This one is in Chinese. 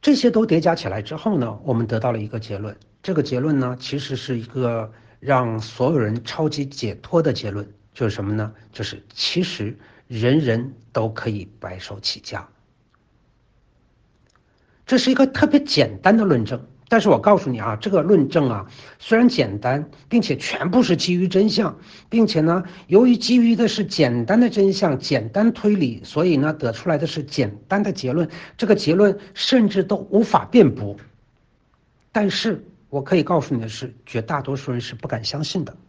这些都叠加起来之后呢，我们得到了一个结论。这个结论呢，其实是一个让所有人超级解脱的结论，就是什么呢？就是其实人人都可以白手起家。这是一个特别简单的论证，但是我告诉你啊，这个论证啊，虽然简单，并且全部是基于真相，并且呢，由于基于的是简单的真相、简单推理，所以呢，得出来的是简单的结论。这个结论甚至都无法辩驳。但是我可以告诉你的是，绝大多数人是不敢相信的。